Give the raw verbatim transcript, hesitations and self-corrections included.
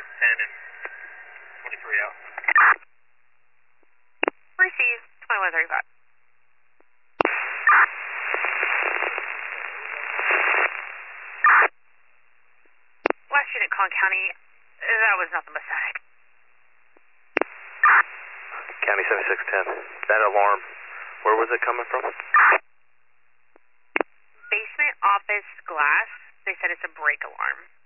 six ten and twenty-three out. Received, twenty-one thirty-five. West Unit, Collin County, that was nothing but static. County seventy-six ten, that alarm, where was it coming from? Basement office glass. They said it's a break alarm.